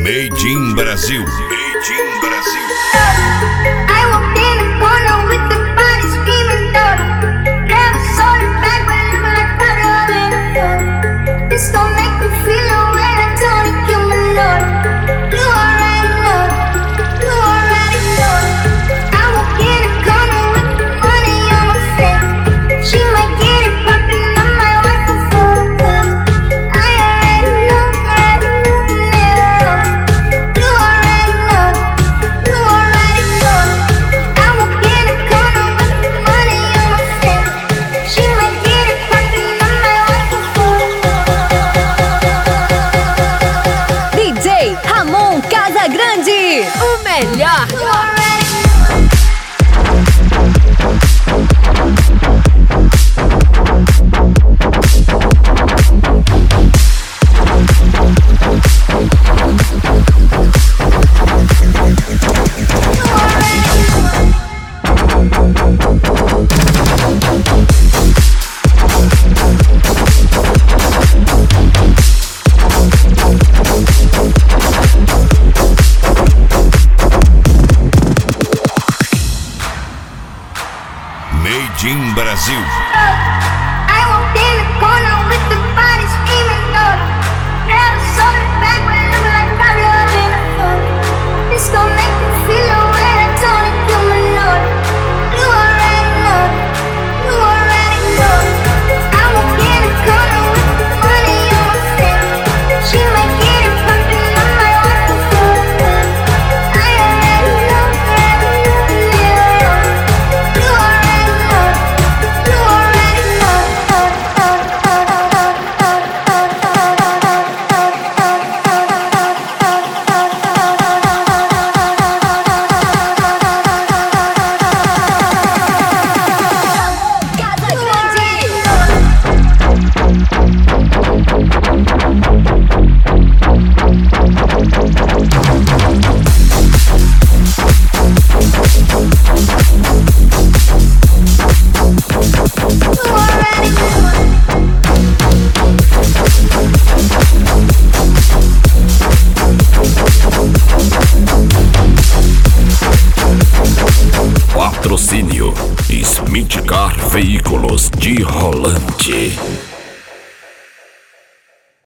Made in Brasil. Made in Brasil. I walked in the corner with the body screaming dirty. Never saw it back when I got up in the floor. This don't make me feel the way I told you, kill my lord. You already know. You already know. I walk in the corner with the money on my face. She might get it poppin', I might wipe her for a cause. I already know, yeah. You already know. You already know. I walk in the corner with the money on my face. She might get it poppin', I might wipe her for a cause. DJ Ramon Casagrande, o melhor. You already Made in Brasil. I walked in the corner with the body screaming dirty. Never saw it back when I got up in the floor. This don't make me feel the way I told you, kill my lord. You already know. You already know. I walk in the corner with the money on my face. She might get it poppin', I might wipe her for a cause. I already know, yeah. You already know. You already know. Patrocínio Smith Car Veículos de Rolante.